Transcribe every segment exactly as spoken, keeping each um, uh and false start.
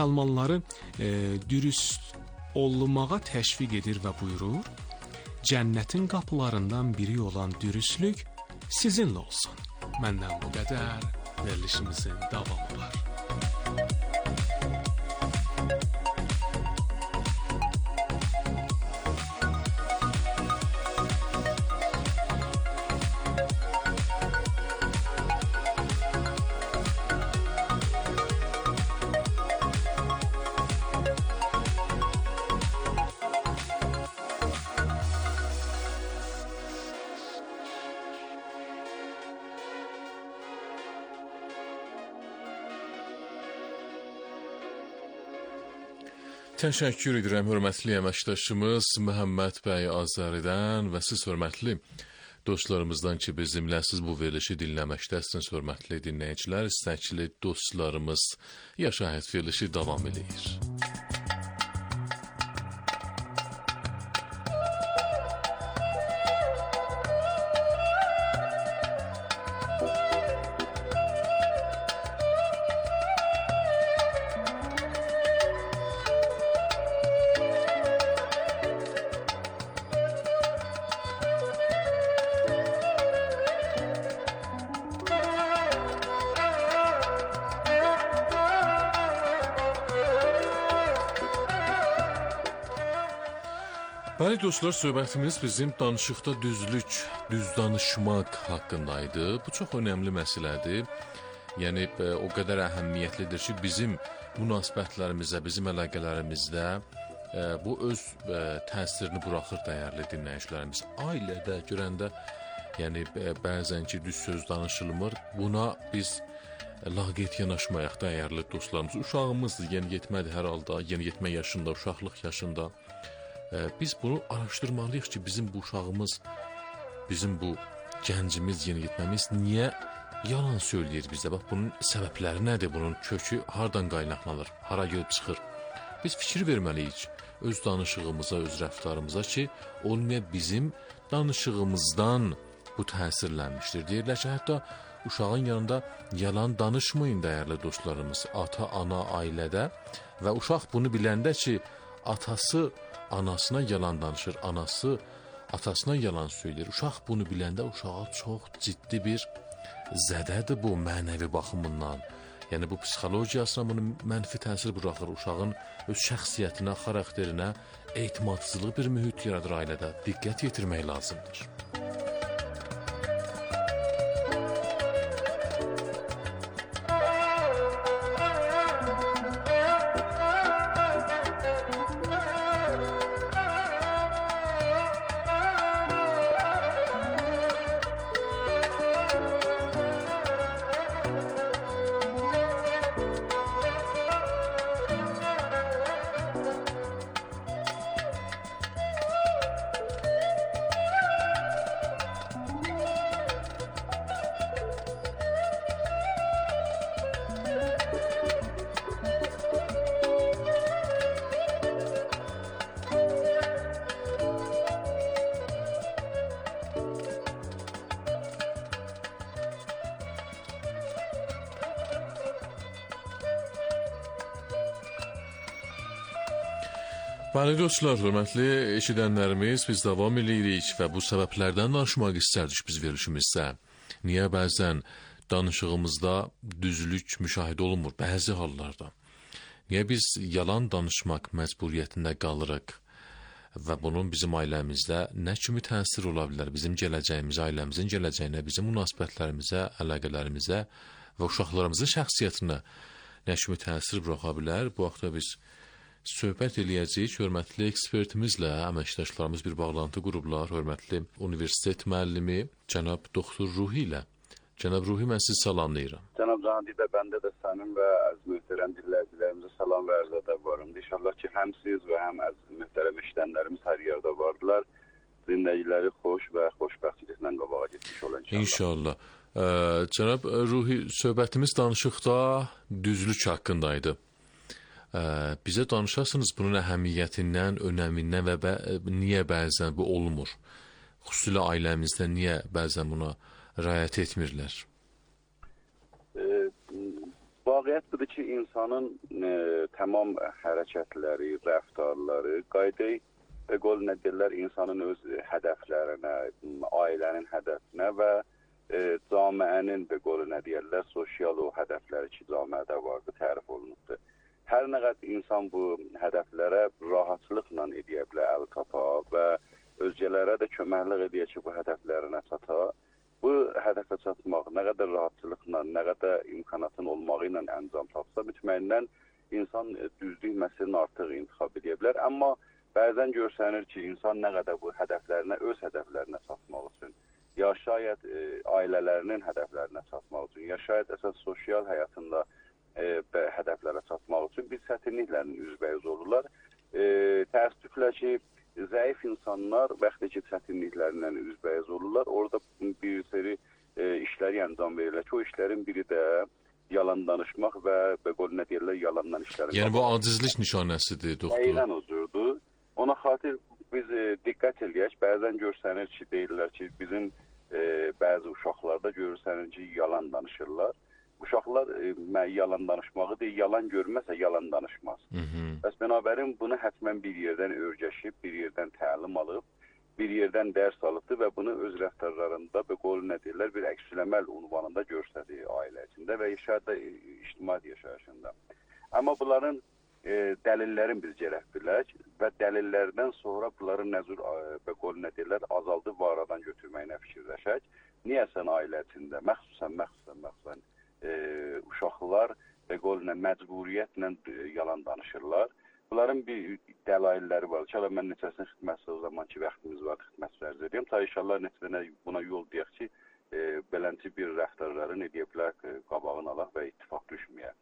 Almanları e, dürüst olmağa təşviq edir və buyurur, cənnətin qapılarından biri olan dürüstlük sizinlə olsun. Məndən bu qədər, verilişimizin davamı var. Təşəkkür edirəm hörmətli əməkdaşımız Məhəmməd bəy Azəridən və siz hörmətli dostlarımızdan ki, bizimlə siz bu verilişi dinləməkdəsiniz, hörmətli dinləyicilər, istəkli dostlarımız Yaşa Həyat verilişi davam edir. Bəli dostlar, söhbətimiz bizim danışıqda düzlük, düz danışmaq haqqındaydı. Bu çox önəmli məsələdir. Yəni o qədər əhəmiyyətlidir ki, bizim münasibətlərimizdə, bizim əlaqələrimizdə bu öz təsirini buraxır dəyərli dinləyicilərimiz. Ailədə görəndə, yəni bəzən ki, düz söz danışılmır. Buna biz laqeyd yanaşmayaq dəyərli dostlarımız. Uşağımızdır, yeniyetmədir hər halda, yeniyetmə yaşında, uşaqlıq yaşında. Biz bunu araşdırmalıyıq ki, bizim bu uşağımız, bizim bu gəncimiz, yeniyetməmiz niyə yalan söyləyir bizə? Bax, bunun səbəbləri nədir? Bunun kökü hardan qaynaqlanır? Hara gəlib çıxır? Biz fikir verməliyik öz danışığımıza, öz rəftarımıza ki, o nə bizim danışığımızdan bu təsirlənmişdir. Deyirlər ki, hətta uşağın yanında yalan danışmayın dəyərli dostlarımız. Ata, ana, ailədə və uşaq bunu biləndə ki, atası anasına yalan danışır, anası atasına yalan söyləyir. Uşaq bunu biləndə uşağa çox ciddi bir zədədir bu mənəvi baxımından. Yəni bu psixologiyasına bunun mənfi təsir buraxır. Uşağın öz şəxsiyyətinə, xarakterinə etimadsızlıq bir mühit yaradır ailədə. Diqqət yetirmək lazımdır. Bəli dostlar, hörmətli eşidənlərimiz, biz davam edirik və bu səbəblərdən danışmaq istərdik biz verilişimizdə. Niyə bəzən danışığımızda düzlük müşahidə olunmur bəzi hallarda? Niyə biz yalan danışmaq məcburiyyətində qalırıq və bunun bizim ailəmizdə nə kimi təsir ola bilər? Bizim gələcəyimizə, ailəmizin gələcəyinə, bizim münasibətlərimizə, əlaqələrimizə və uşaqlarımızın şəxsiyyətinə nə kimi təsir buraxa bilər? Bu haqda biz söhbət eləyəcəyik. Hörmətli ekspertimizlə əməkdaşlarımız bir bağlantı qurublar. Hörmətli universitet müəllimi cənab doktor Ruhi ilə. Cənab Ruhi, mən sizi salamlayıram. Cənab Cahangir, bəndə də sənin və əziz möhtərəm dinləyicilərimizə salam və ərz edəb varım. İnşallah ki, həm siz və həm əziz möhtərəm eşidənlərimiz hər yerdə vardılar. Zindəgiləri xoş və xoşbəxtliklə qabağa getmiş olan inşallah. İnşallah. Ə, cənab Ruhi, söhbətimiz danışıqda düzlük haqqındaydı. Ə, bizə danışarsınız bunun əhəmiyyətindən, önəmindən və bə niyə bəzən bu olmur? Xüsusilə ailəmizdə niyə bəzən buna riayət etmirlər? E, bu vaqiət budur ki, insanın e, tamam hərəkətləri, rəftarları, qayda və qol nə deyirlər, insanın öz hədəflərinə, ailənin hədəfinə və e, camiənin və qolu nə deyirlər, sosial o hədəfləri ki, camiədə vardı, tərif olunubdur. Hər nə qədər insan bu hədəflərə rahatçılıqla edə bilər, əl tapa və özgələrə də köməklik edə ki, bu hədəflərinə çata. Bu hədəfə çatmaq nə qədər rahatçılıqla, nə qədər imkanatın olmağı ilə əncam tapsa, mütməyindən insan düzlük məsələni artıq intixab edə bilər. Amma bəzən görsənir ki, insan nə qədər bu hədəflərinə, öz hədəflərinə çatmaq üçün, ya şayət e, ailələrinin hədəflərinə çatmaq üçün, ya şayət əsas sosial həyatında e, hədəflərə çatmaq üçün bir çətinliklərin üzbəyiz olurlar. E, təəssüflə ki, zəif insanlar bəxtəki çətinliklərlə üzbəyiz olurlar. Orada bir seri e, işləri əncam verirlər ki, o işlərin biri də yalan danışmaq və bəqol nə deyirlər, yalandan işləri. Yəni bu acizlik nişanəsidir, doktor. Əylən huzurdur. Ona xatir biz e, diqqət eləyək. Bəzən görsənir ki, deyirlər ki, bizim e, bəzi uşaqlarda görürsənir ki, yalan danışırlar. Uşaqlar e, yalan danışmağı deyil, yalan görməsə yalan danışmaz. Hı -hı. Bəs bənabərin bunu həttəmən bir yerdən öyrəşib, bir yerdən təlim alıb, bir yerdən dərs alıbdır və bunu öz rəftarlarında və qol nə deyirlər, bir əksüləməl unvanında göstərir ailə içində və yaşada ictimai yaşayışında. Amma bunların e, dəlillərin biz gərək bilək və dəlillərdən sonra bunların nəzur və qol nə deyirlər, azaldıb və aradan götürməyinə fikirləşək. Niyə sən ailə içində, məxsusən, məxsusən, məxsusən e, uşaqlar və qoluna məcburiyyətlə yalan danışırlar. Bunların bir dəlailləri var. İnşallah mən neçəsinin xidməsi o zaman ki, vaxtımız var, xidmət fərz edirəm. Ta inşallah neçəsinə buna yol deyək ki, e, belənci bir rəftarların edə bilər, qabağını alaq və ittifaq düşməyək.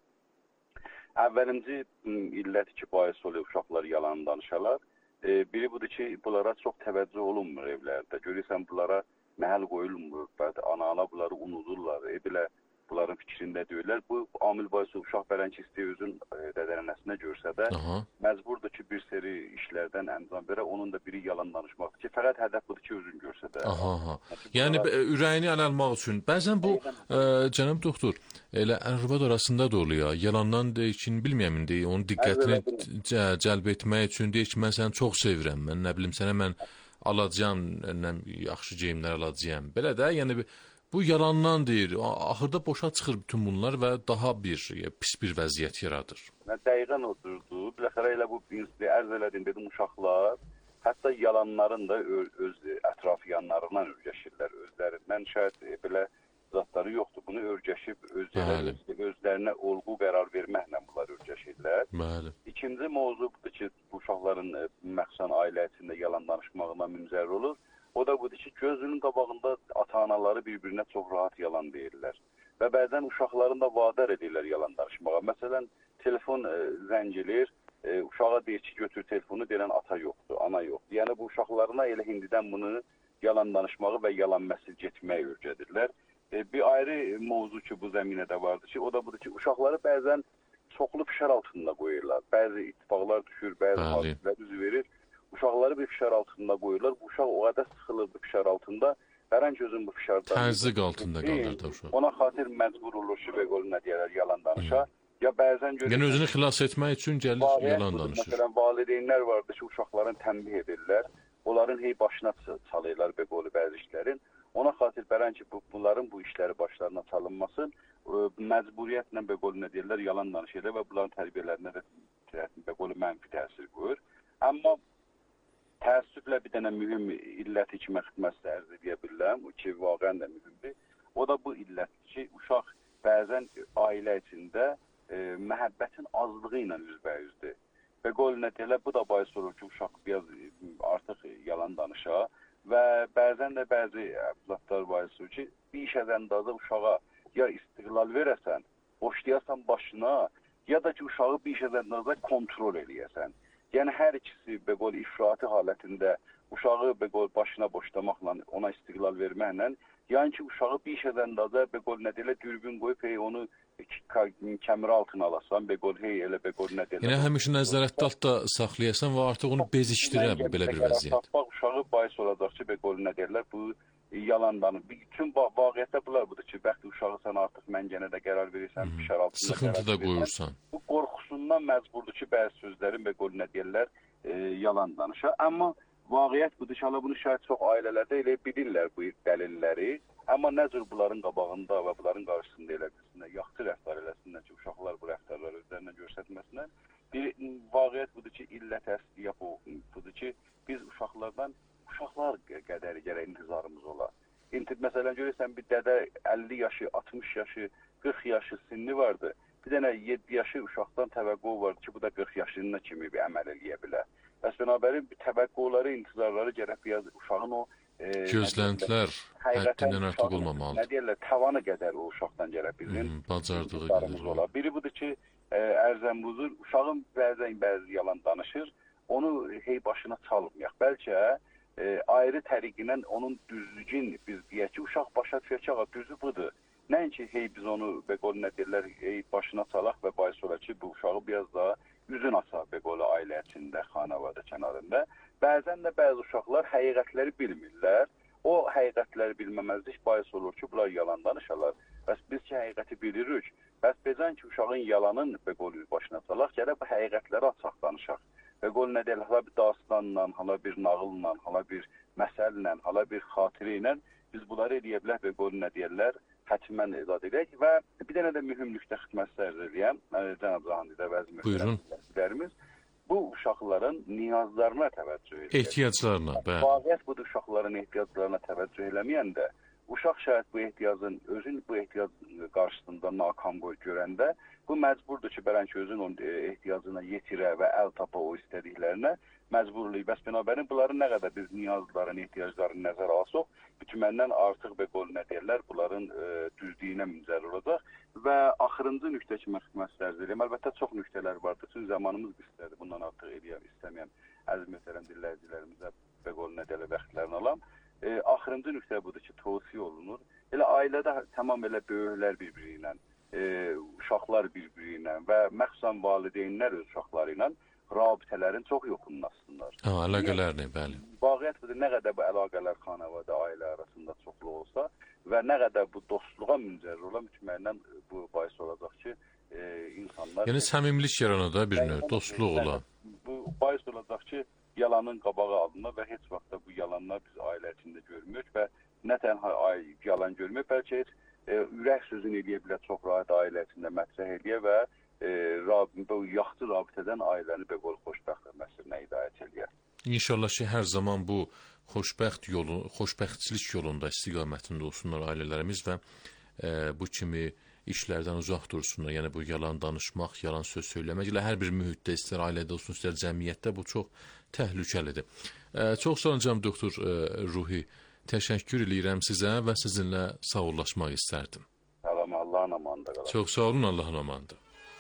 Əvvəlinci illət ki, bahis oluyor uşaqlar yalan danışarlar. E, biri budur ki, bunlara çox təvəccüh olunmur evlərdə. Görürsən, bunlara məhəl qoyulmur. Ana-ana bunları unudurlar. E, bilə bunların fikrində deyirlər. Bu amil bahisi uşaq bələnki istəyir özün dədənənəsinə görsə də Aha. məcburdur ki, bir seri işlərdən əncam verə, onun da biri yalan danışmaqdır ki, fəqət hədəf budur ki, özün görsə də. Aha, aha. Yəni bunlara... ürəyini əl almaq üçün. Bəzən bu, ə, cənab doktor, elə ərvad arasında da oluyor. Yalandan deyir ki, bilməyəm, deyir, onun diqqətini cə cəlb etmək üçün deyir ki, mən səni çox sevirəm, mən nə bilim, sənə mən alacağım, nə, yaxşı geyimlər alacağım. Belə də, yəni bu yalandan deyir, axırda boşa çıxır bütün bunlar və daha bir pis bir vəziyyət yaradır. Dəqiqən oturdu. Biləxərə elə bu ərz elədim, dedim, uşaqlar hətta yalanların da öz ətrafı yanlarından örgəşirlər. Özlərindən şayət belə zatları yoxdur. Bunu örgəşib özləri, özlərinə olğu qərar verməklə bunlar örgəşirlər. Bəli. İkinci mövzu budur ki, bu uşaqların məxsusən ailə içində yalan danışmağına münzər olur. O da budur ki, gözünün qabağında ata-anaları bir-birinə çox rahat yalan deyirlər. Və bəzən uşaqların da vadar edirlər yalan danışmağa. Məsələn, telefon e, zəngilir, e, uşağa deyir ki, götür telefonu, deyilən ata yoxdur, ana yoxdur. Yəni bu uşaqlarına elə hindidən bunu yalan danışmağı və yalan məsəl getməyi öyrədirlər. E, bir ayrı mövzu ki, bu zəminədə vardır ki, o da budur ki, uşaqları bəzən çoxlu fişar altında qoyurlar. Bəzi ittifaqlar düşür, bəzi hadisələr üzü verir. Uşaqları bir fişar altında qoyurlar. Bu uşaq o qədər sıxılır bu fişar altında. Vərən gözün bu fişardan... Təzyiq altında qalır da uşaq. Ona xatir məcbur olur ki, və qolu nə deyərlər, yalan danışa. Hı. Ya bəzən görürsən... Yəni özünü xilas etmək üçün gəlir, yalan danışır. Məsələn, valideynlər vardır ki, uşaqların tənbih edirlər. Onların hey başına çalırlar və qolu bəzi işlərin. Ona xatir vərən ki, bu, bunların bu işləri başlarına çalınması məcburiyyətlə və qolu nə deyirlər, yalan danışırlar və bunların tərbiyələrinə də qolu mənfi təsir qoyur. Amma təəssüflə bir dənə mühüm illət hikmə xidməsi ərz edə bilirəm, ki, vaqən də mühümdür. O da bu illət ki, uşaq bəzən ailə içində e, məhəbbətin azlığı ilə üzbəyüzdür. Və qol nə deyirlər, bu da bahis olur ki, uşaq biraz artıq yalan danışa və bəzən də bəzi əvlatlar bahis olur ki, bir iş əzəndaza uşağa ya istiqlal verəsən, boşlayasan başına, ya da ki, uşağı bir iş əzəndaza kontrol eləyəsən. Yəni, hər ikisi bəqol ifrati halətində uşağı bəqol başına boşlamaqla, ona istiqlal verməklə, yəni ki, uşağı bir iş əzəndaza bəqol nə deyirlər, dürbün qoyub, hey, onu kəmir altına alasan, bəqol, hey, elə bəqol nə deyirlər. Yəni, həmişə nəzarətdə altda saxlayasan və artıq onu bezişdirə belə bir vəziyyət. Tapmaq uşağı bahis olacaq ki, bəqol nə deyirlər, bu yalan danış. Bütün vaqiətdə bunlar budur ki, bəxti uşağı sən artıq məngənə də qərar verirsən, fişar altında sıxıntıda qoyursan. Bu qorxusundan məcburdur ki, bəzi sözlərin və qol nə deyirlər, e, yalan danışa. Amma vaqiət budur ki, hala bunu şayət çox ailələrdə elə bilirlər bu dəlilləri. Amma nə cür bunların qabağında və bunların qarşısında elə bilsinlər, yaxşı rəftar eləsinlər ki, uşaqlar bu rəftarları özlərinə göstərməsinlər. Bir vaqiət budur ki, illət əsliyə bu budur ki, biz uşaqlardan uşaqlar qədəri gərək intizarımız olar. Məsələn, görürsən, bir dədə əlli yaşı, altmış yaşı, qırx yaşı sinni vardı. Bir dənə yeddi yaşı uşaqdan təvəqqü vardı ki, bu da qırx yaşına kimi bir əməl eləyə bilər. Bəs bənabərin təvəqqüləri, intizarları gərək biraz uşağın o e, gözləntilər həddindən artıq olmamalıdır. Nə deyirlər, tavanı qədər o uşaqdan gərək bizim hmm, bacardığı qədər olar. Biri budur ki, e, ərzən buzur, uşağın bəzən bəzi yalan danışır, onu hey başına çalmayaq. Bəlkə e, ayrı təriqlə onun düzlüyün biz deyək ki, uşaq başa düşəcək, düzü budur. Nəinki hey biz onu bəqol nə deyirlər, hey başına çalaq və bahis olar ki, bu uşağı biraz daha üzün asa bəqol ailə içində, xanavada kənarında. Bəzən də bəzi uşaqlar həqiqətləri bilmirlər. O həqiqətləri bilməməzlik bahis olur ki, bunlar yalan danışarlar. Bəs biz ki, həqiqəti bilirik. Bəs bezən ki, uşağın yalanın bəqol başına çalaq, gərək bu həqiqətləri açıq danışaq. Bəqol nə deyirlər, hala bir dastanla, hala bir nağılla, hala bir məsəllə, hala bir xatirə ilə biz bunları eləyə bilər, bəqol nə deyirlər, hətmən izad edək və bir dənə də mühümlükdə xidmət sərz edəyəm. Cənab Zahandidə vəzi müstəqlərimiz bu uşaqların niyazlarına təvəccüh edir. Ehtiyaclarına, bəli. Vaqiət budur uşaqların ehtiyaclarına təvəccüh eləməyəndə, uşaq şayət bu ehtiyacın, özün bu ehtiyac qarşısında nakam qoy görəndə, bu məcburdur ki, bəlkə özün onun ehtiyacına yetirə və əl tapa o istədiklərinə məcburluq. Bəs bənabərin bunların nə qədər biz niyazların, ehtiyaclarını nəzərə alsaq, bütünməndən artıq bəqol nə deyirlər, bunların e, düzlüyünə müncər olacaq və axırıncı nüqtə ki, mən xidmət sərz edəyəm. Əlbəttə, çox nüqtələr vardır. Çünki zamanımız qısıtlıdır. Bundan artıq eləyəm, istəməyəm. Əziz möhtərəm dinləyicilərimizə bəqol nə deyirlər, bəxtlərini alam. E, axırıncı nüqtə budur ki, tövsiyə olunur. Elə ailədə tamam elə böyüklər bir-biri ilə, e, uşaqlar bir-biri ilə və məxsusən valideynlər öz uşaqları ilə rabitələrin çox yoxunlaşsınlar. Ha, əlaqələrni, bəli. Vaqiət budur, nə qədər bu əlaqələr xanavada, ailə arasında çoxluq olsa və nə qədər bu dostluğa müncər olan mütməyindən bu bahis olacaq ki, e, insanlar... Yəni, səmimilik yaranada bir növ, dostluq olan. Bu bahis olacaq ki, yalanın qabağı alınır və heç vaxtda bu yalanlar biz ailə içində görmürük və nə tənha yalan görmürük, bəlkə heç e, ürək sözünü eləyə bilər, çox rahat ailə içində mətrəh eləyə və e, bu yaxşı rabitədən ailəni bəqol xoşbəxt məsəlinə hidayət eləyər. İnşallah ki, hər zaman bu xoşbəxt yolu, xoşbəxtçilik yolunda istiqamətində olsunlar ailələrimiz və e, bu kimi işlərdən uzaq dursunlar. Yəni, bu yalan danışmaq, yalan söz söyləmək ilə hər bir mühitdə, istər ailədə olsun, istər cəmiyyətdə bu çox təhlükəlidir. E, çox sağ olun, cənab doktor e, Ruhi. Təşəkkür edirəm sizə və sizinlə sağollaşmaq istərdim. Salam, Allahın amanında qalın. Çox sağ olun, Allahın amanında.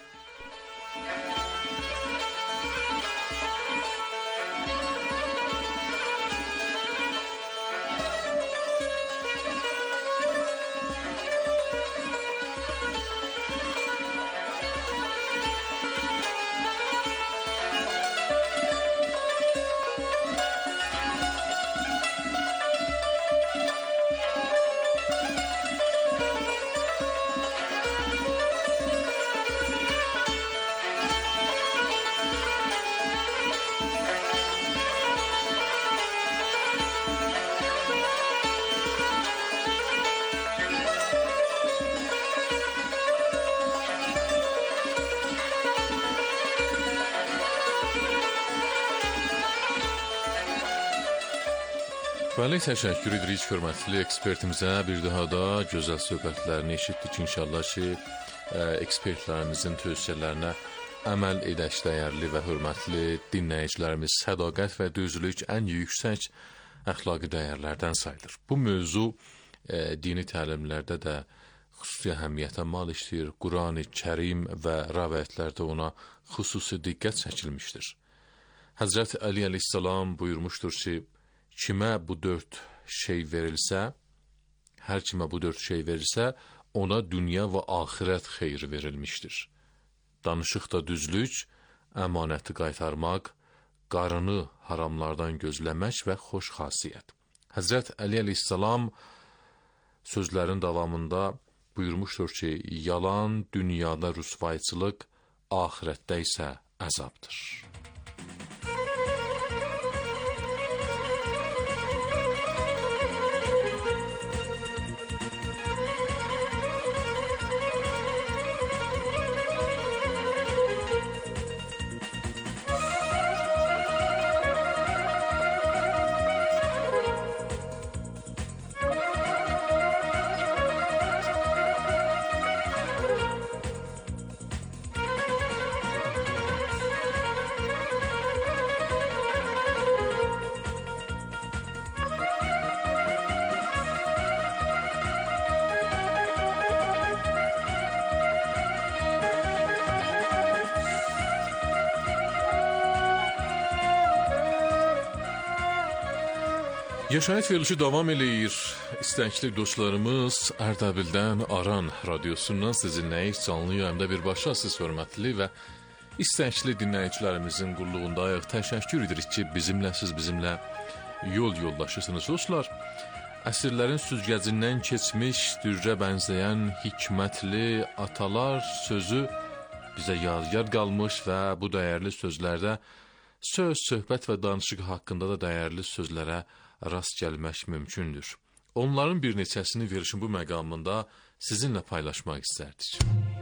Bəli, təşəkkür edirik hörmətli ekspertimizə. Bir daha da gözəl söhbətlərini eşitdik. İnşallah ki, ekspertlərimizin tövsiyələrinə əməl edək dəyərli və hörmətli dinləyicilərimiz. Sədaqət və düzlük ən yüksək əxlaqi dəyərlərdən sayılır. Bu mövzu e, dini təlimlərdə də xüsusi əhəmiyyətə mal işləyir. Qurani Kərim və rəvayətlərdə ona xüsusi diqqət çəkilmişdir. Həzrət Əli əleyhissalam buyurmuşdur ki, kimə bu dörd şey verilsə, hər kimə bu dörd şey verilsə, ona dünya və axirət xeyri verilmişdir. Danışıqda düzlük, əmanəti qaytarmaq, qarını haramlardan gözləmək və xoş xasiyyət. Həzrət Əli əleyhissalam sözlərin davamında buyurmuşdur ki, yalan dünyada rüsvayçılıq, axirətdə isə əzabdır. Yaşayış verilişi davam eləyir. İstəkli dostlarımız Ərdəbildən Aran radiosundan sizinləyik canlı yayımda birbaşa siz hörmətli və istəkli dinləyicilərimizin qulluğundayıq. Təşəkkür edirik ki, bizimləsiz, bizimlə yol yoldaşısınız dostlar. Əsrlərin süzgəcindən keçmiş, dürrə bənzəyən hikmətli atalar sözü bizə yadigar qalmış və bu dəyərli sözlərdə söz, söhbət və danışıq haqqında da dəyərli sözlərə rast gəlmək mümkündür. Onların bir neçəsini verişin bu məqamında sizinlə paylaşmaq istərdik.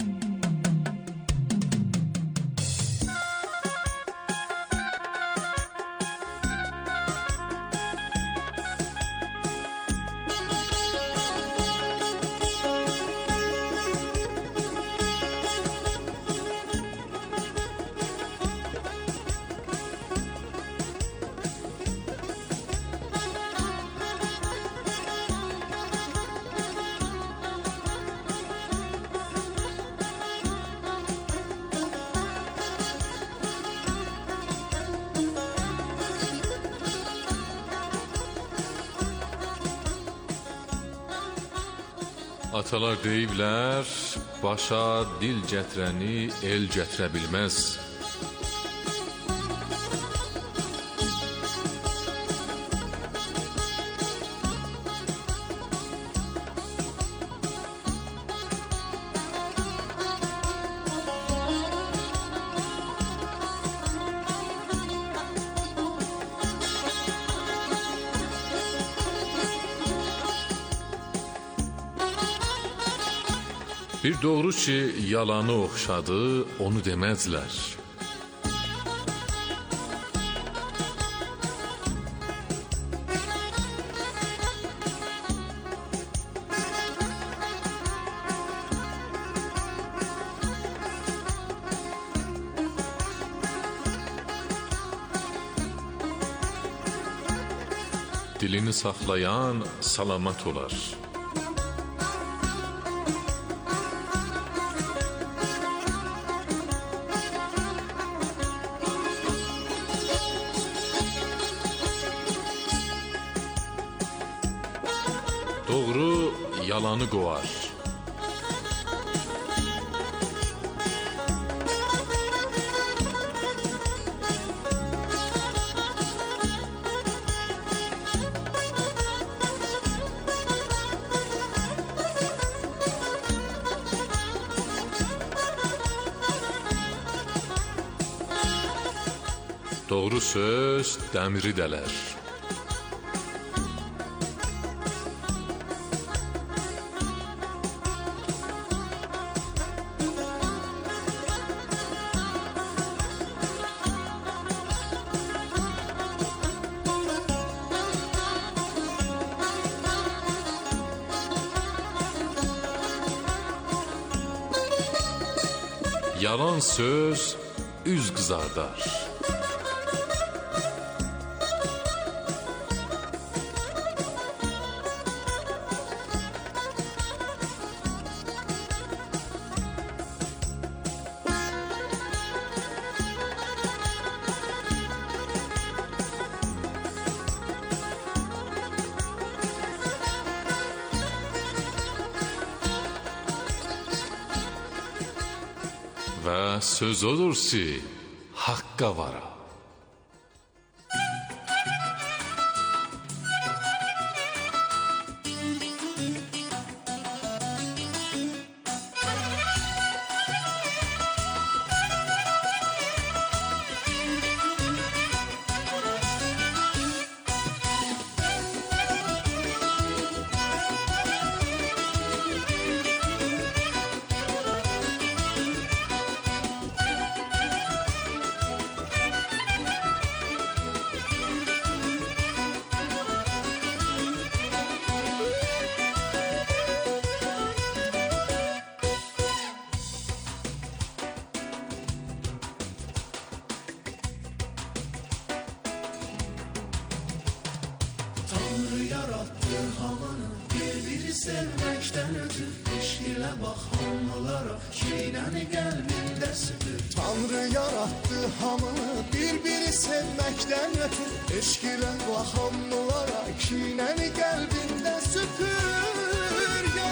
Atalar deyiblər, başa dil gətirəni el gətirə bilməz. Bir doğru ki, yalanı oxşadı, onu deməzlər. Dilini saxlayan salamat olar. Doğru yalanı qovar. Doğru söz dəmiri dələr. Yalan söz üz qızardar. Və söz odur ki, haqqa vara. sevməkdən ötür, eşq ilə bax hamılara, kinəni qəlbində süpür. Tanrı yarattı hamını, bir-biri sevməkdən ötür, eşq ilə bax hamılara, kinəni qəlbində süpür. Ya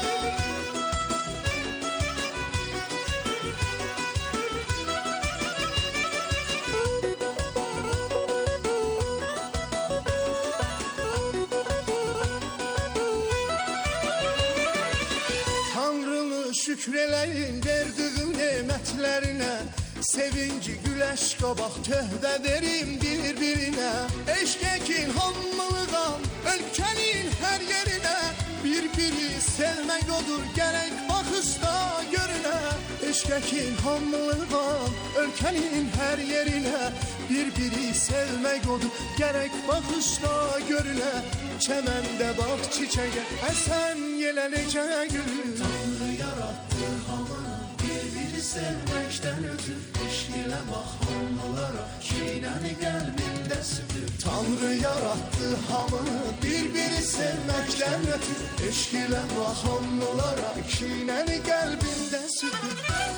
şükür eləyin verdiğin nemətlərinə, sevinci güləş qabaq töhbə verim bir-birinə. Eşq ekin hamılığa, ölkənin hər yerinə, bir-biri sevmək odur, gərək baxışda görünə. Eşq ekin hamılığa, ölkənin hər yerinə, bir-biri sevmək odur, gərək baxışda görünə. Çəməndə bax çiçəyə, əsən yelənəcə gülür. Tanrı yarattı hamını, bir-biri sevməkdən ötür, eşq ilə bax hamılara, kinəni qəlbində süpür. Tanrı yarattı hamını, bir-biri sevməkdən ötür, eşq ilə bax hamılara, kinəni qəlbində süpür.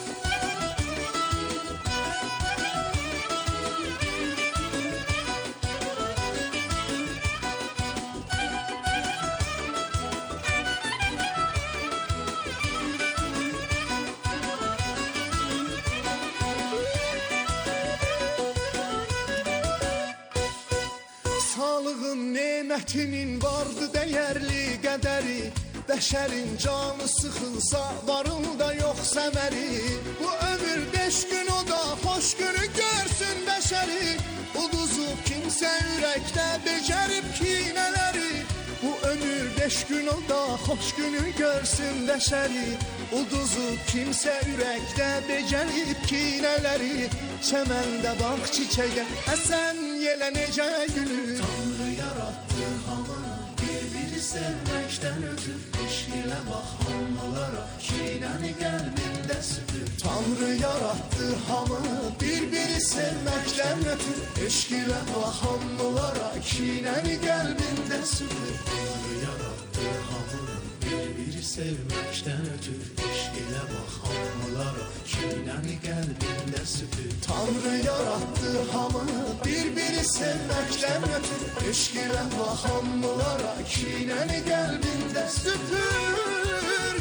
Sağlığın nemətinin vardı dəyərli qədəri, bəşərin canı sıxılsa varında yox səməri. Bu ömür beş gün o da xoş günü görsün bəşəri, uduzub kimsə ürəkdə becərib kinələri. Bu ömür beş gün o da xoş günü görsün bəşəri, uduzub kimsə ürəkdə becərib kinələri. Çəməndə bax çiçəyə, əsən yelənəcə gülür. Tanrı yarattı hamını, bir-biri sevməkdən ötür, eşq ilə bax hamılara, kinəni qəlbində süpür. Tanrı yarattı hamını, bir-biri sevməkdən ötür, eşq ilə bax hamılara, kinəni qəlbində süpür. Tanrı yarattı hamını, bir-biri sevməkdən ötür, eşq ilə bax hamılara, kinəni qəlbində süpür. Tanrı yarattı hamını, bir-biri sevməkdən ötür, eşq ilə bax hamılara, kinəni qəlbində süpür.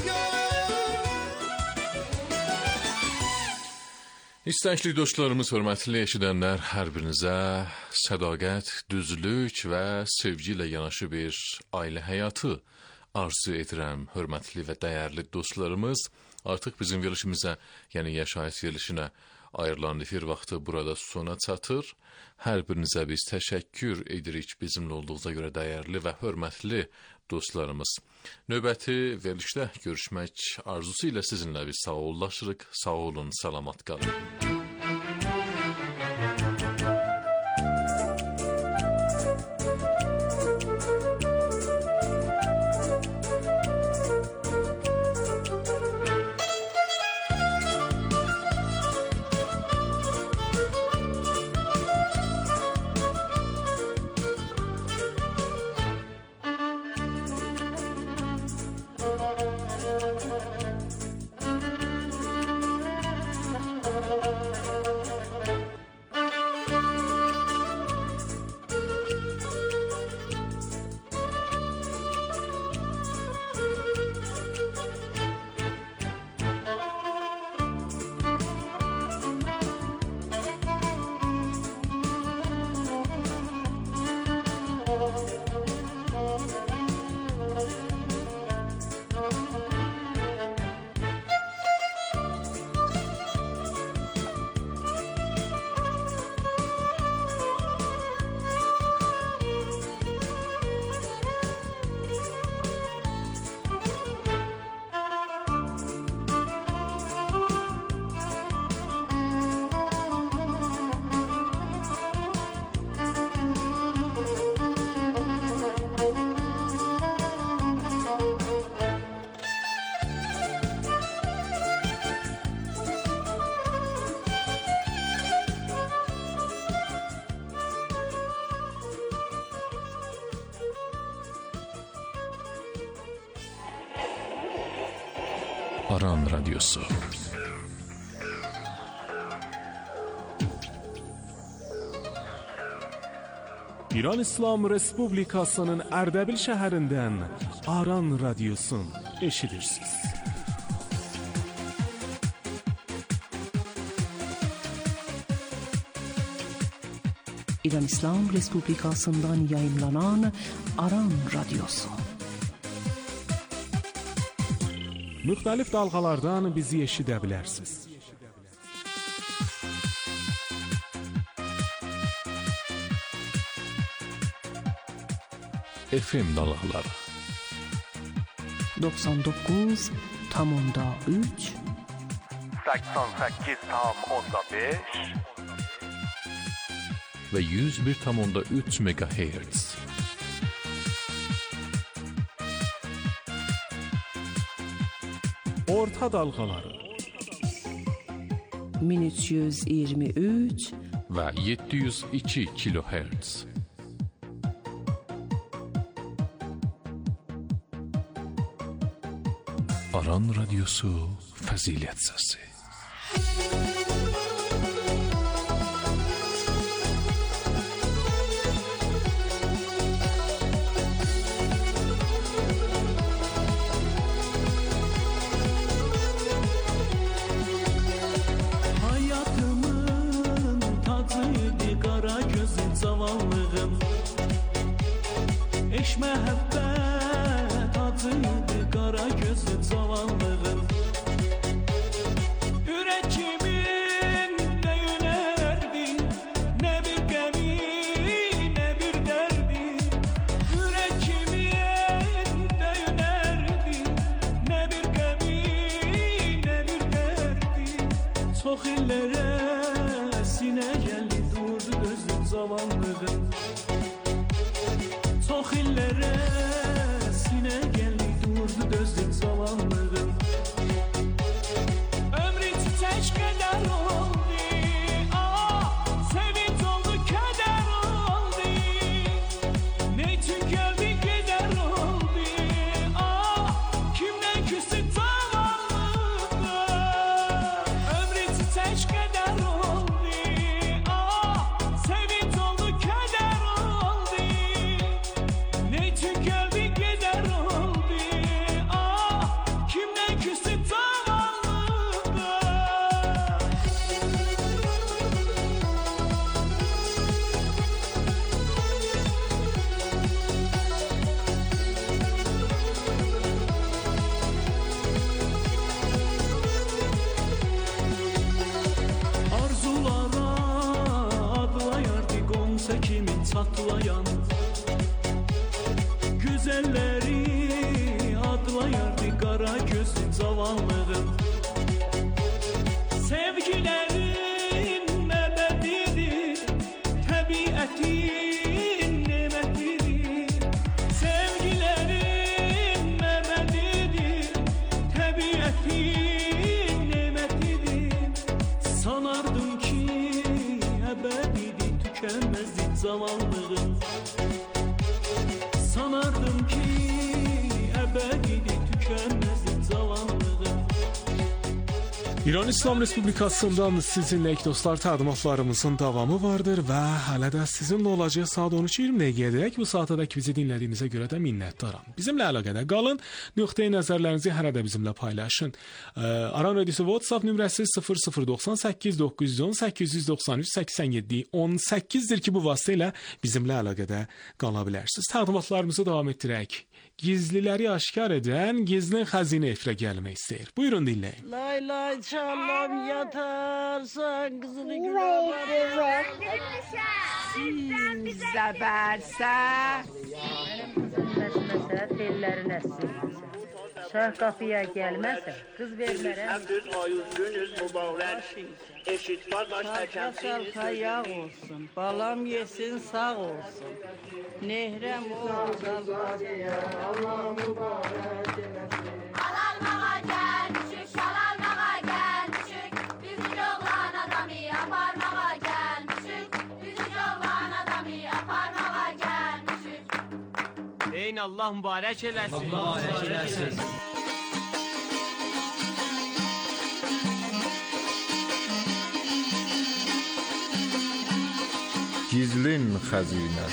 İstəkli dostlarımız, hörmətli eşidənlər, hər birinizə sədaqət, düzlük və sevgi ilə yanaşı bir ailə həyatı arzu edirəm. Hörmətli və dəyərli dostlarımız, artıq bizim verilişimizə, yəni yaşayış verilişinə ayrılan efir vaxtı burada sona çatır. Hər birinizə biz təşəkkür edirik bizimlə olduğunuza görə dəyərli və hörmətli dostlarımız. Növbəti verilişdə görüşmək arzusu ilə sizinlə biz sağollaşırıq. Sağ olun, salamat qalın. Thank you. Aran Radyosu. İran İslam Respublikasının Ərdəbil şəhərindən Aran Radyosun eşidirsiniz. İran İslam Respublikasından yayımlanan Aran Radyosu. Müxtəlif dalğalardan bizi eşidə bilərsiniz. F M dalğaları doksan doqquz tam onda üç səksən səkkiz tam onda beş və yüz bir tam onda üç megahertz. Orta dalğaları min üç yüz iyirmi üç və yeddi yüz iki kilohertz. Aran Radyosu Fəzilət Səsi. Hayatımın tacıydı qara gözü zavallığım. Eş məhəbbət acıydı qara gözü zavallığım. Ürəkimin nə yönərdi, nə bir qəmi, nə bir dərdi. Ürəkimin nə yönərdi, nə bir qəmi, nə bir dərdi. Çox illərə sinə gəldi, durdu gözüm zavallığım. Çox illərə sinə gəldi, durdu gözüm zavallığım. Ömrü çiçək qədər oldu, ah, sevinç oldu, kədər oldu. Ne üçün gəldi, gedər oldu, ah, kimdən küstü zavallığım. Ömrü çiçək qədər oldu, ah, sevinç oldu, kədər oldu. Ne üçün gəldi, gedər oldu, ah, kimdən küstü zavallığım. Arzulara adlayardı qonsa kimi çatlayan. Güzelleri adlayardı qara gözlü zavallığım. Sevgilerin məbədidir, təbiətin nemətidir. Sevgilerin məbədidir, təbiətin nemətidir. Sanardım ki, əbədidir, tükənməzdi zavallığım. Sanardım ki, əbədidir, tükənməzdi zavallığım. İran İslam Respublikasından sizinlə dostlar təqdimatlarımızın davamı vardır və hələ də sizinlə olacaq saat on üç iyirmi dəqiqədək. Bu saata da bizi dinlədiyinizə görə də minnətdaram. Bizimlə əlaqədə qalın. Nöqteyi nəzərlərinizi hələ də bizimlə paylaşın. Aran Radiosu WhatsApp nömrəsi sıfır sıfır doxsan səkkiz doqquz yüz on səkkiz yüz doxsan üç səksən yeddi on səkkizdir ki, bu vasitə ilə bizimlə əlaqədə qala bilərsiniz. Təqdimatlarımızı davam etdirək. Gizliləri aşkar edən gizli xəzinə efirə gəlmək istəyir. Buyurun dinləyin. Lay lay çalam yatarsan kızını güler. Siz zəbərsə Benim mesela tellerin əssin. Şah qapıya gəlməsə, qız vermərəm. Hem düz ayız günüz mübarək. Eşit var baş Şarkasal hayağ olsun, balam yesin sağ olsun. Nehrem olsun. Allah mübarək eləsin. Alalmağa gəlmişik, şalalmağa gəlmişik. Bizim oğlan adamı aparmağa gəlmişik. Bizim oğlan adamı aparmağa gəlmişik. Deyin Allah mübarək eləsin. Mübarək eləsin. gizlin xəzinə.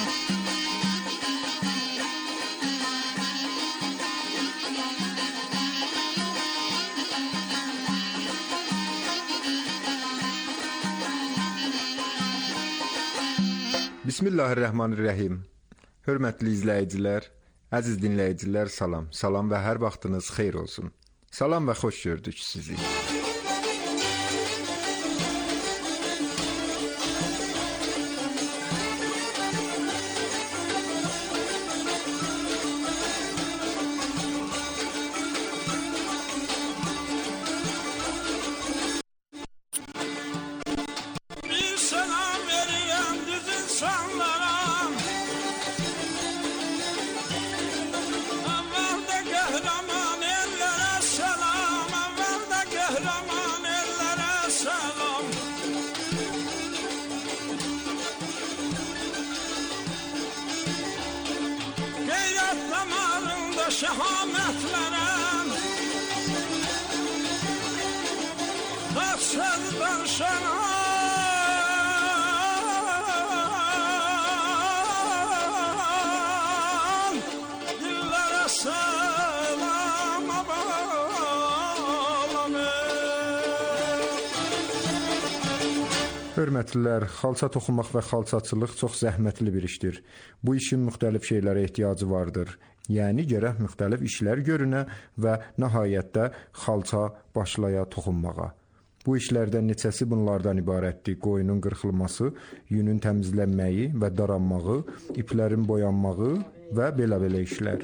Bismillahirrahmanirrahim. Hörmətli izləyicilər, əziz dinləyicilər, salam. Salam və hər vaxtınız xeyir olsun. Salam və xoş gördük sizi. Şehametlerem Kaçırdan şenan Dillere selam abalamı. Hörmətlilər, xalça toxumaq və xalçaçılıq çox zəhmətli bir işdir. Bu işin müxtəlif şeylərə ehtiyacı vardır. Yəni gərək müxtəlif işlər görünə və nəhayətdə xalça başlaya toxunmağa. Bu işlərdən neçəsi bunlardan ibarətdir: qoyunun qırxılması, yünün təmizlənməyi və daranmağı, iplərin boyanmağı və belə-belə işlər.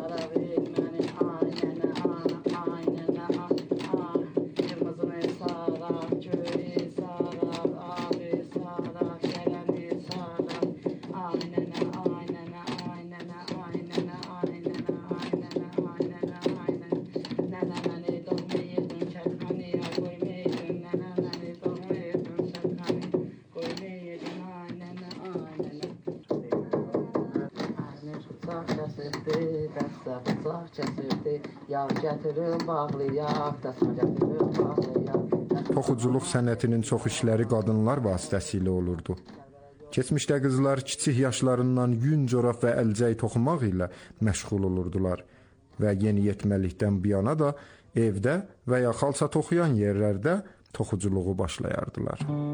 Toxuculuq sənətinin çox işləri qadınlar vasitəsilə olurdu. Keçmişdə qızlar kiçik yaşlarından yun, corab və əlcək toxumaq ilə məşğul olurdular və yeniyetməlikdən bu yana da evdə və ya xalça toxuyan yerlərdə toxuculuğu başlayardılar.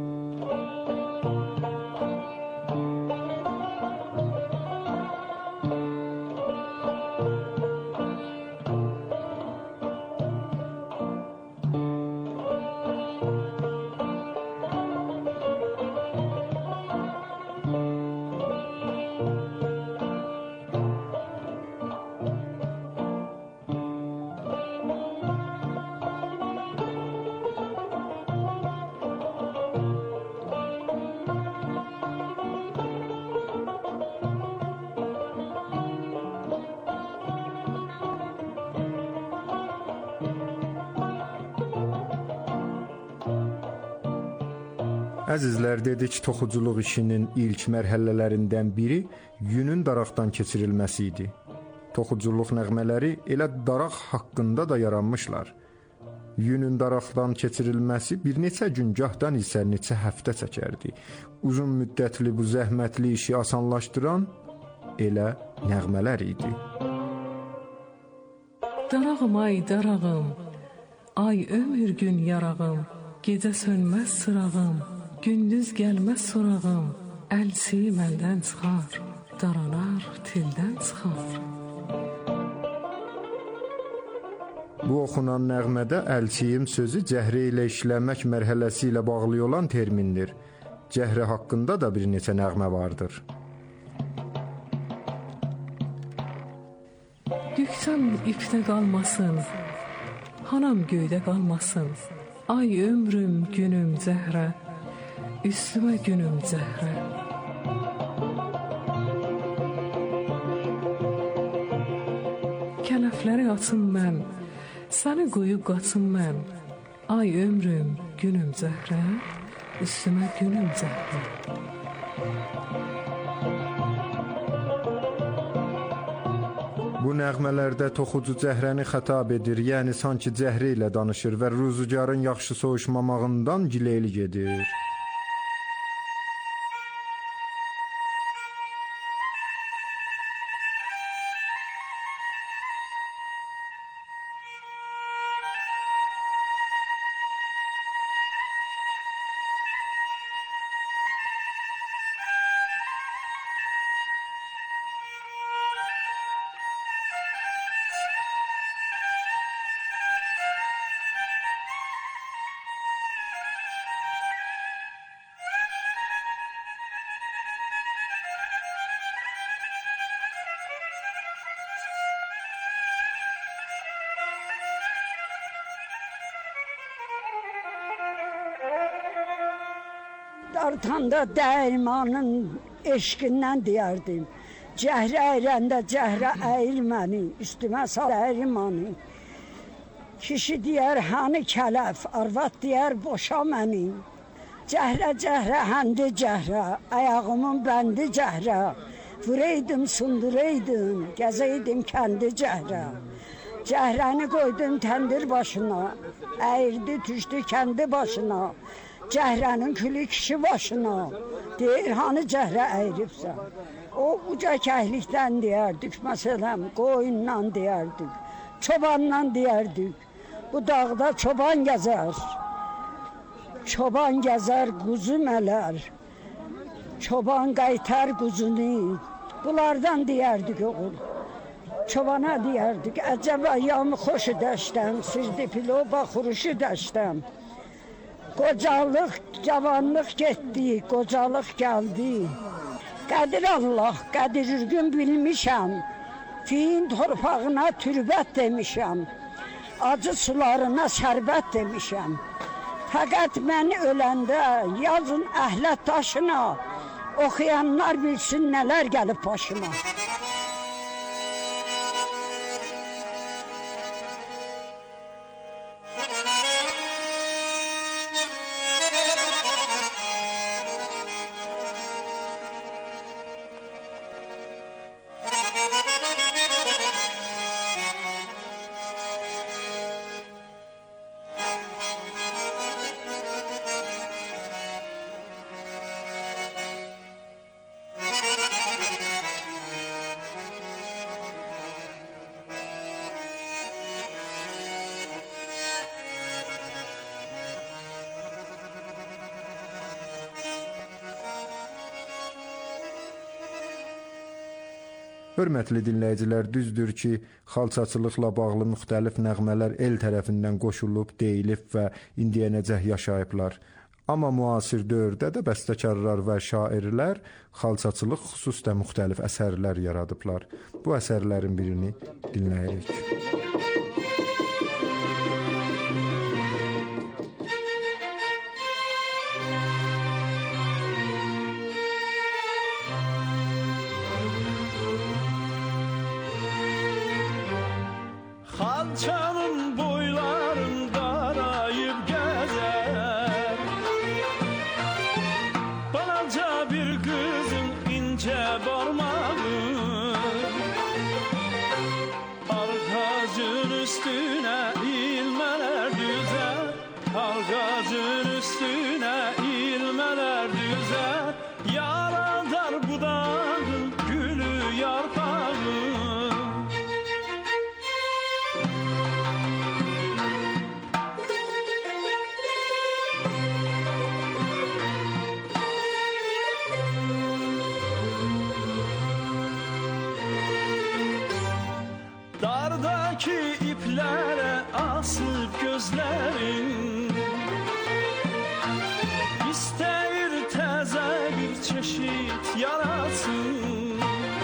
Əzizlər, dedik, toxuculuq işinin ilk mərhələlərindən biri yünün daraqdan keçirilməsi idi. Toxuculuq nəğmələri elə daraq haqqında da yaranmışlar. Yünün daraqdan keçirilməsi bir neçə gün, gahdan isə neçə həftə çəkərdi. Uzun müddətli bu zəhmətli işi asanlaşdıran elə nəğmələr idi. Darağım ay darağım, ay ömür gün yarağım, gecə sönməz sırağım, gündüz gəlməz sorağım, əlsi məndən çıxar, daranar tildən çıxar. Bu oxunan nəğmədə əlçiyim sözü cəhrə ilə işləmək mərhələsi ilə bağlı olan termindir. Cəhrə haqqında da bir neçə nəğmə vardır. Yüksəm ipdə qalmasın, hanam göydə qalmasın, ay ömrüm günüm zəhrə, üstümə günüm zəhrə. Kələfləri açım mən, səni qoyub qaçım mən, ay ömrüm günüm zəhrə, üstümə günüm zəhrə. Bu nəğmələrdə toxucu cəhrəni xətab edir, yəni sanki cəhrə ilə danışır və ruzugarın yaxşı soğuşmamağından gileyli gedir. dartanda dəyirmanın eşqindən deyərdim. Cəhrə əyləndə cəhrə əyil məni, üstümə sal dəyirmanı. Kişi deyər hani kələf, arvad deyər boşa məni. Cəhrə cəhrə həndi cəhrə, ayağımın bəndi cəhrə. Vuraydım sunduraydım, gəzəydim kəndi cəhrə. Cəhrəni qoydum təndir başına, əyirdi düşdü kəndi başına. Cəhrənin külü kişi başına, deyir hani cəhrə əyiribsən. O uca kəhlikdən deyərdik, məsələn qoyundan deyərdik, çobandan deyərdik. Bu dağda çoban gəzər, çoban gəzər quzu mələr, çoban qaytar quzunu, bunlardan deyərdik oğul. Çobana deyərdik, əcəb ayağımı xoşu dəştəm, sizdi pilo baxuruşu dəştəm. Qocalıq, cavanlıq getdi, qocalıq gəldi. Qədir Allah, qədir ürgün bilmişəm, fiyin torpağına türbət demişəm, acı sularına şərbət demişəm. Fəqət məni öləndə yazın əhlət daşına, oxuyanlar bilsin nələr gəlib başıma. Hörmətli dinləyicilər, düzdür ki, xalçaçılıqla bağlı müxtəlif nəğmələr el tərəfindən qoşulub, deyilib və indiyənəcək yaşayıblar. Amma müasir dövrdə də bəstəkarlar və şairlər xalçaçılıq xüsusda müxtəlif əsərlər yaradıblar. Bu əsərlərin birini dinləyirik. Xalçanın boylarında arayıb gəzər, balaca bir qızın incə barmağı, arxacın üstünə ilmələr düzər, arxacın üstünə ilmələr düzər, yaradar budağın gülü yarpağı. Dardakı iplərə asıb gözlərin, İstəyir təzə bir çeşit yarasın.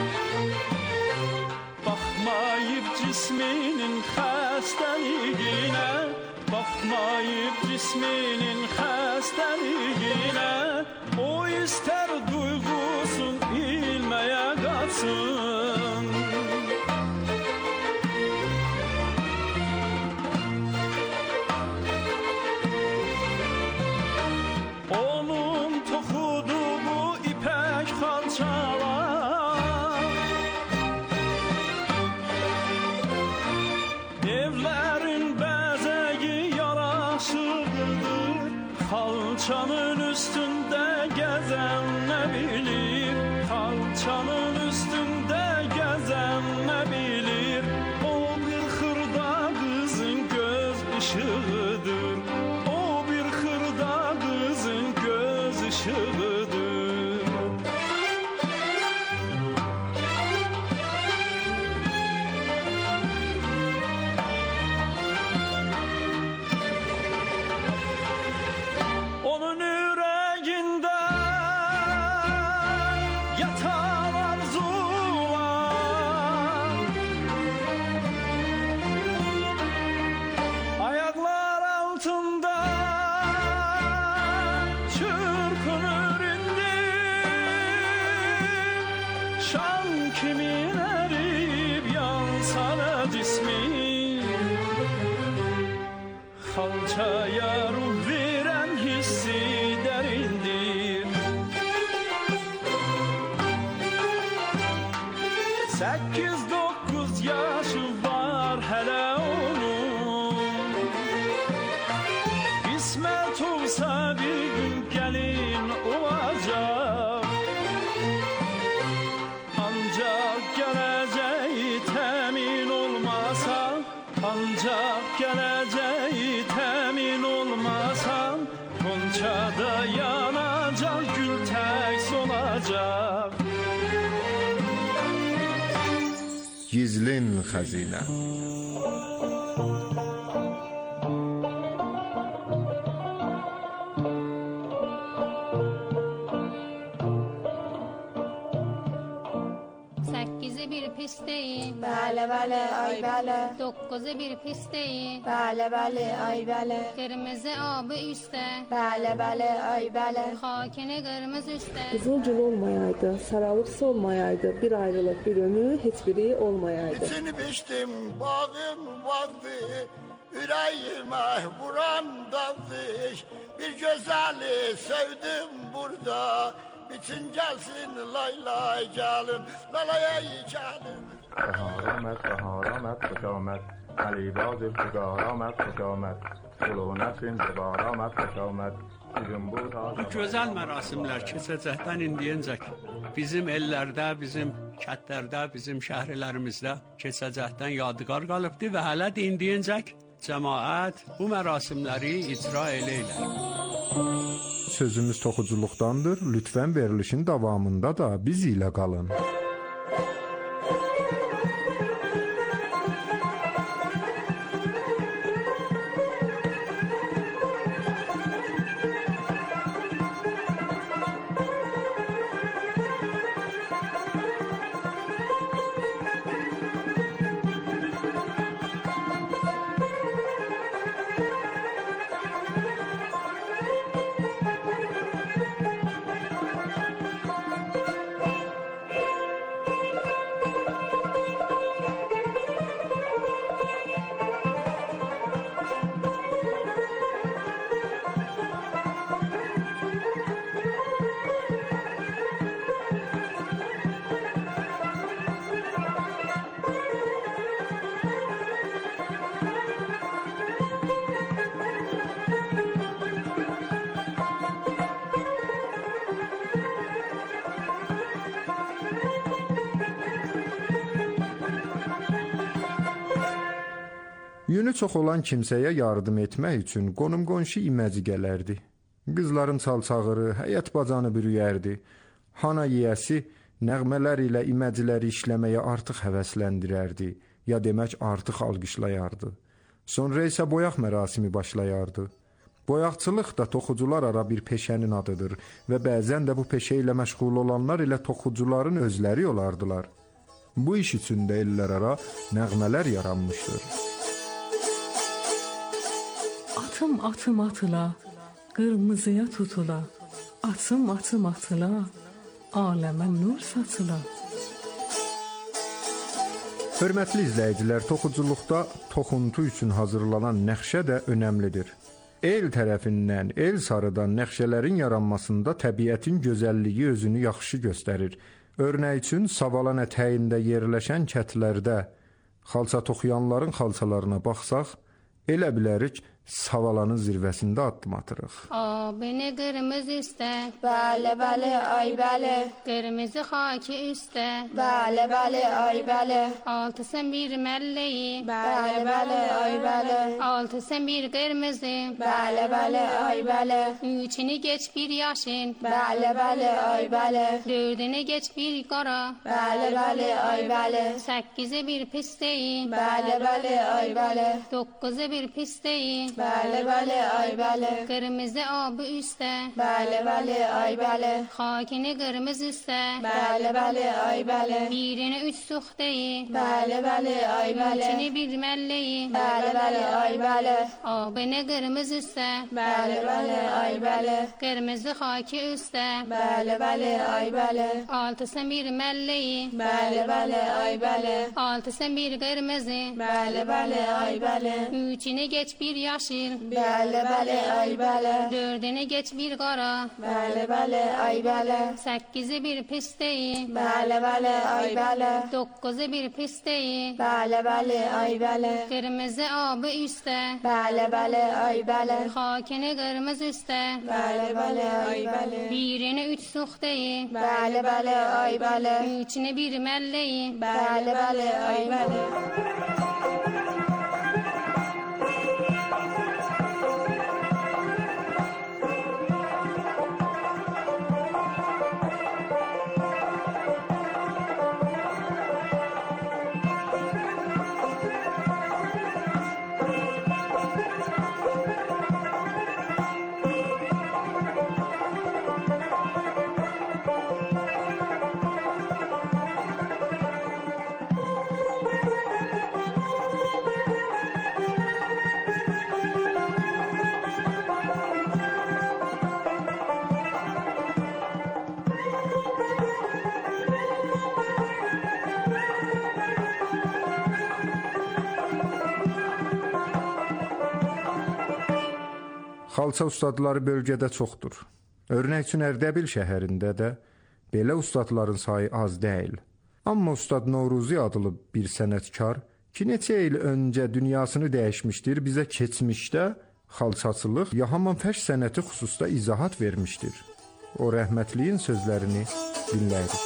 Baxmayıb cisminin xəstəliyinə, Baxmayıb cisminin xəstəliyinə, O istər duyğusun ilməyə qaçsın. Onun toxuduğu ipək xalçalar evlərin bəzəyi yaraşıqlıdır. Xalçanın üstündə gəzən nə bilir, xalçanın üstündə gəzən nə bilir, o bir xırda qızın göz işığıdır, o bir xırda qızın göz işığıdır. Onun ürəyində yatan arzular, ayaqlar altında çırpınır kimin erib yansa da cismi Xalçaya ruh verən hissi dərindir Səkkiz dokuz yaşı var hələ onun Qismət olsa bir gün gəlin olacaq Ancaq gələcəyi təmin olmasa Ancaq gələcəyi təmin olmasa Qonçada yanacaq gül tək solacaq Gizlin xəzinə Sekizi bir pisteyi Bəli, bəli, ay bəli Dokkuzu bir pisteyi Bəli, bəli, ay bəli Kırmızı abı üstte Bəli, bəli, ay bəli Hakini kırmızı üstte Qızılcıl olmayaydı, saralıqsı olmayaydı Bir ayrılıq, bir ömür, heç biri olmayaydı İçini biçdim, bağım vardı Ürəyimə vuran daldı Bir gözəli sevdim burada Bütün gəlsin lay lay gəlin Lalay gəlin Bahar آمد بهار آمد خوش آمد علی باز فگار آمد خوش آمد Qulun əsrin zibar آمد خوش آمد Bu gözəl mərasimlər keçəcəkdən indiyəcək bizim ellərdə, bizim kətlərdə, bizim şəhərlərimizdə keçəcəkdən yadigar qalıbdı və hələ də indiyəcək cəmaət bu mərasimləri icra eləyirlər. Sözümüz toxuculuqdandır. Lütfən verilişin davamında da biz ilə qalın. Yünü çox olan kimsəyə yardım etmək üçün qonum-qonşu iməci gələrdi. Qızların çalçağırı, həyət bacanı bürüyərdi. Hana yiyəsi nəğmələr ilə iməciləri işləməyə artıq həvəsləndirərdi, ya demək artıq alqışlayardı. Sonra isə boyaq mərasimi başlayardı. Boyaqçılıq da toxucular ara bir peşənin adıdır və bəzən də bu peşə ilə məşğul olanlar ilə toxucuların özləri olardılar. Bu iş üçün də ellər ara nəğmələr yaranmışdır. Atım atım atıla, qırmızıya tutula, atım atım atıla, aləmə nur saçıla. Hörmətli izləyicilər, toxuculuqda toxuntu üçün hazırlanan nəqşə də önəmlidir. El tərəfindən, el sarıdan nəqşələrin yaranmasında təbiətin gözəlliyi özünü yaxşı göstərir. Örnək üçün, Savalan ətəyində yerləşən kətlərdə xalça toxuyanların xalçalarına baxsaq, elə bilərik, Savalanın zirvəsində addım atırıq. Abini qırmızı üstə Bəli, bəli, ay bəli Qırmızı xaki üstə Bəli, bəli, ay bəli Altısı bir məlləyi Bəli, bəli, ay bəli Altısı bir qırmızı Bəli, bəli, ay bəli Üçünü geç bir yaşın Bəli, bəli, ay bəli Dördünü geç bir qara Bəli, bəli, ay bəli Səkkizi bir pisteyi Bəli, bəli, ay bəli Dokkuzu bir pisteyi بله بله آی بله قرمز آب üstte بله بله آی بله خاکini qırmızı üstte بله بله آی بله birini üç suxteyi بله بله آی بله üçünü bir melleyi بله بله آی بله abini qırmızı üstte بله بله آی بله qırmızı xaki üstte بله بله آی بله altısı bir melleyi بله بله آی بله altısı bir qırmızı بله بله آی بله üçünü geç bir yaşıl بله بله آی بله dördünü geç bir qara بله بله آی بله sekizi bir pisteyi بله بله آی بله dokuzu bir pisteyi بله بله آی بله qırmızı abı üstte بله بله آی بله xakini qırmızı üstte بله بله آی بله birini üç suxteyi بله بله آی بله üçünü bir melleyi بله بله آی بله Xalça ustadları bölgədə çoxdur. Örnək üçün Ərdəbil şəhərində də belə ustadların sayı az deyil. Amma Ustad Noruzi adlı bir sənətkar ki, neçə il öncə dünyasını dəyişmişdir, bizə keçmişdə xalçaçılıq, yahaman fəş sənəti xüsusda izahat vermişdir. O rəhmətliyin sözlərini dinləyirik.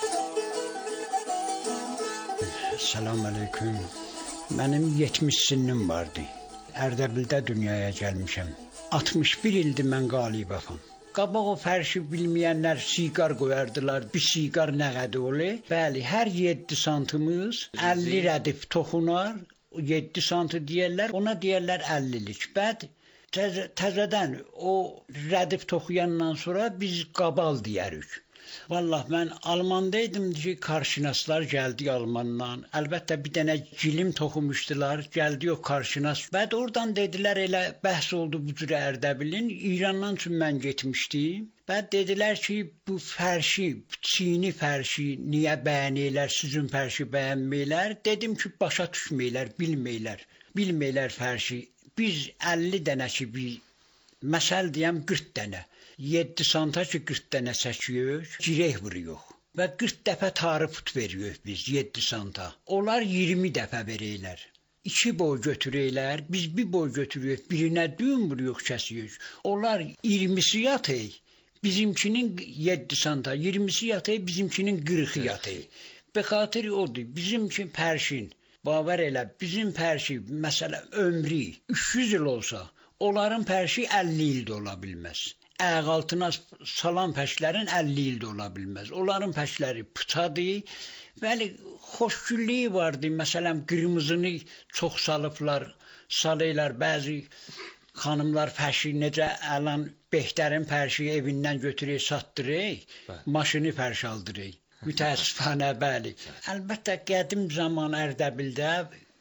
Salam aleyküm. Mənim yetmiş sinnim vardı. Ərdəbildə dünyaya gəlmişəm. altmış bir ildir mən qalibəm. Qabaq o fərşi bilməyənlər siqar qoyardılar. Bir siqar nə qədər olur? Bəli, hər yeddi santımız əlli rədif toxunar. yeddi santı deyərlər, ona deyərlər əllilik. Bəd təzə, təzədən o rədif toxuyandan sonra biz qabal deyərik. Vallahi mən Almandaydım ki, karşınaslar gəldi Almandan. Əlbəttə bir dənə gilim toxumuşdular, gəldi o karşınas. Bəd oradan dedilər elə bəhs oldu bu cür Ərdəbilin. İrandan üçün mən getmişdim. Bəd dedilər ki, bu fərşi, Çini fərşi niyə bəyənirlər, sizin fərşi bəyənməyirlər? Dedim ki, başa düşməyirlər, bilməyirlər. Bilməyirlər fərşi. Biz əlli dənə ki, bir məsəl deyəm qırx dənə. yeddi santa ki qırx dənə çəkiyor, girək vuruyor. Və qırx dəfə tarı put veriyor biz yeddi santa. Onlar iyirmi dəfə verirlər. İki boy götürürlər, biz bir boy götürüyoruz, birinə düğüm vuruyor, kəsiyoruz. Onlar iyirmisi yatır, bizimkinin yeddi santa, iyirmisi yatır, bizimkinin qırxı yatır. Be xatir odur, bizimkin pərşin, bavar elə, bizim pərşi, məsələn, ömrü üç yüz il olsa, onların pərşi əlli ildə ola bilməz. Ayaq altına salan pəşlərin əlli ildə ola bilməz. Onların pəşləri pıçadır. Bəli, xoşgüllüyü vardı. Məsələn, qırmızını çox salıblar, salırlar. Bəzi xanımlar pəşi, necə əlan Behtərin pərşi evindən götürür, satdırır, maşını pərş aldırır. Mütəəssifənə, bəli. Əlbəttə, qədim zaman Ərdəbildə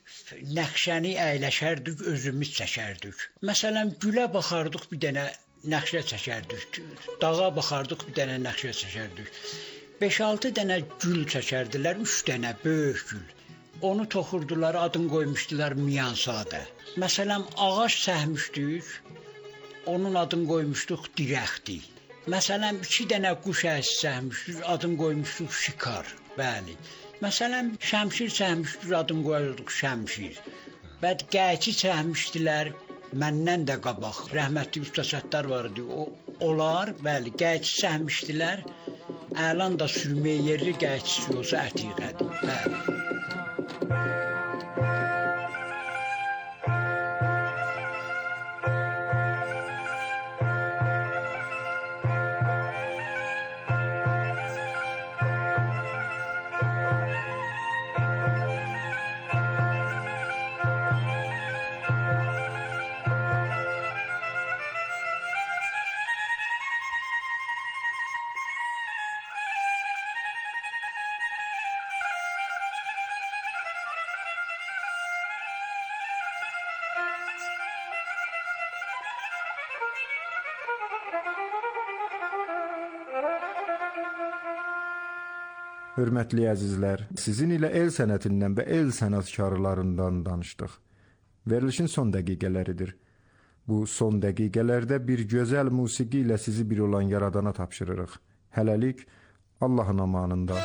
nəqşəni əyləşərdik, özümüz çəkərdik. Məsələn, gülə baxardıq bir dənə, nəqşə çəkərdik, dağa baxardıq, bir dənə nəqşə çəkərdik. beş altı dənə gül çəkərdilər, üç dənə böyük gül. Onu toxurdular, adını qoymuşdular Miyansadə. Məsələn, ağac səhmişdik, onun adını qoymuşduq dirəkdi. Məsələn, iki dənə quş əsi səhmişdik, adını qoymuşduq şikar, bəli. Məsələn, şəmşir səhmişdik, adını qoyurduq şəmşir. Və qayçı səhmişdilər, məndən də qabaq, rəhmətli Usta Səttar vardı, o, onlar, bəli, qayçı səhmişdilər, əlan da sürməyə yerli qayçısı olsa ətiqədir, bəli. Hörmətli əzizlər, sizin ilə el sənətindən və el sənətkarlarından danışdıq. Verilişin son dəqiqələridir. Bu son dəqiqələrdə bir gözəl musiqi ilə sizi bir olan yaradana tapşırırıq. Hələlik Allahın amanında.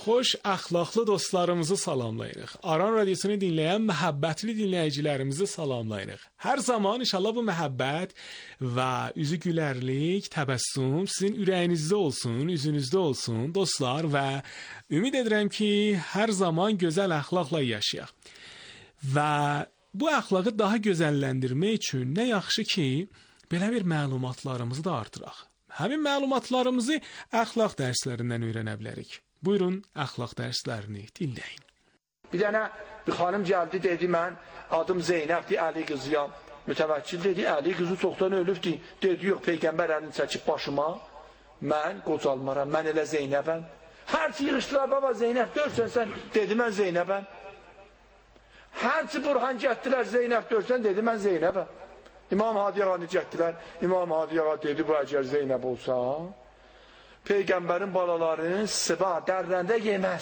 xoş əxlaqlı dostlarımızı salamlayırıq. Aran radiosunu dinləyən məhəbbətli dinləyicilərimizi salamlayırıq. Hər zaman inşallah bu məhəbbət və üzü gülərlik, təbəssüm sizin ürəyinizdə olsun, üzünüzdə olsun dostlar və ümid edirəm ki, hər zaman gözəl əxlaqla yaşayaq. Və bu əxlaqı daha gözəlləndirmək üçün nə yaxşı ki, belə bir məlumatlarımızı da artıraq. Həmin məlumatlarımızı əxlaq dərslərindən öyrənə bilərik. Buyurun, əxlaq dərslərini dinləyin. Bir dənə bir xanım gəldi, dedi, mən adım Zeynəbdir, Əli qızıyam. Mütəvəkkil dedi, Əli qızı çoxdan ölübdür. Dedi, yox, Peyğəmbər əlini çəkib başıma, mən qocalmaram, mən elə Zeynəbəm. Hər ki yığışdılar, baba Zeynəb dörsən sən, dedi, mən Zeynəbəm. Hər ki Burhan gətdilər, Zeynəb dörsən, dedi, mən Zeynəbəm. İmam Hadi Ağa'nı çəkdilər. İmam Hadi Ağa dedi, bu əgər Zeynəb olsa, Peyğəmbərin balalarını sıba, dərrəndə yeməz.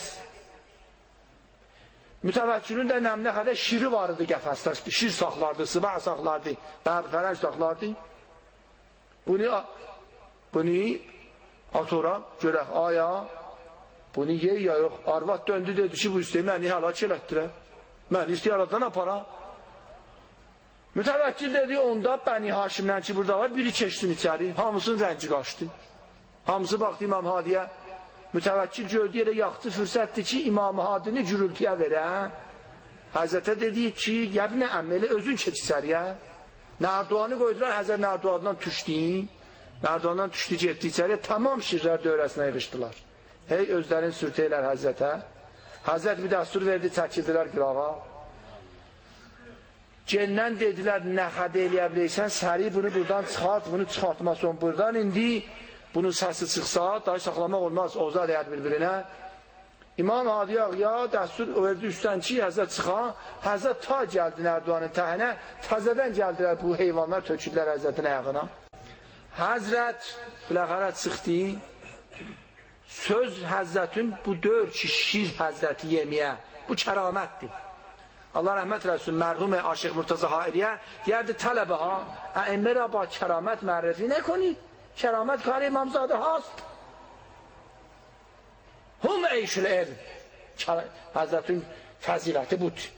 Mütəvəkkilin də nəmnə qədər şiri var idi qəfəsdə. Şir saxlardı, sıba saxlardı, fərəc saxlardı. Bunu, bunu atora görək, aya, bunu yey ya yox. Arvad döndü, dedi ki, bu istəyi məni həlak elətdirə. Məni istəyi aradan apara. Mütəvəkkil dedi, onda Bəni Haşimdən ki, burada var, biri keçsin içəri, hamısının rənci qaçdı. Hamısı baxdı İmam Hadiyə. Mütəvəkkil gördü yerə yaxdı, fürsətdir ki, İmam Hadini gürültüyə verə. Həzrətə dedi ki, yəbinə əmməli özün keç içəriyə. Nərduanı qoydular, Həzrət Nərduandan tüşdü. Nərduandan tüşdü, getdi içəriyə, tamam şirlər dövrəsinə yığışdılar. Hey, özlərini sürtəylər Həzrətə. Həzrət bir dəstur verdi, çəkildilər qırağa. Cendən dedilər, nə xədə eləyə biləysən, səri bunu buradan çıxart, bunu çıxartmasın buradan. İndi bunun səsi çıxsa, daha saxlamaq olmaz, oza deyər bir-birinə. İmam Hadi Ağa'ya dəstur verdi üstdən ki, Həzrət çıxan, Həzrət ta gəldi Nərduanın təhinə, təzədən gəldilər bu heyvanlar, töküdülər Həzrətin ayağına. Həzrət biləxərə çıxdı, söz Həzrətin bu dör ki, şir Həzrəti yeməyə, bu kəramətdir. Allah rəhmət eləsin, mərhum Aşıq Murtaza Hairiyə deyərdi, tələbə ha, əmmə را با کرامت معرفی نکنید. کرامت کار امامزاده هاست. هم عیش العلم. Həzrətin fəziləti budur.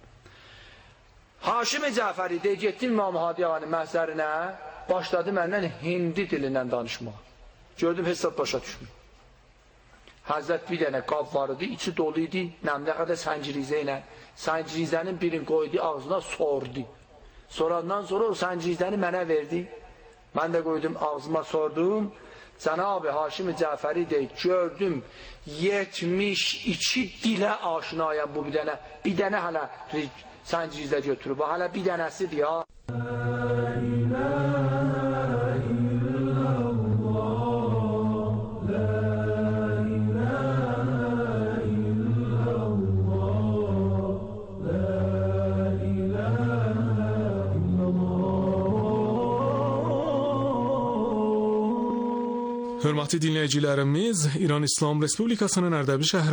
Haşim Cəfəri deyə getdim İmam Hadi Ağa'nın məhzərinə, başladı məndən hindi dilindən danışmağa. Gördüm, hesab başa düşmür. Həzrət bir dənə qab var idi, içi dolu idi, nəmdə qədər səncirizə ilə. Səncirizənin birini qoydu, ağzına sordu. Sorandan sonra o səncirizəni mənə verdi. Mən də qoydum, ağzıma sordum. Cənab-ı Haşim Cəfəri deyək, gördüm, yetmiş iki dilə aşinayəm bu bir dənə. Bir dənə hələ səncirizə götürüb, hələ bir dənəsidir ya. Hörmətli dinləyicilərimiz, İran İslam Respublikasının Ərdəbil şəhərində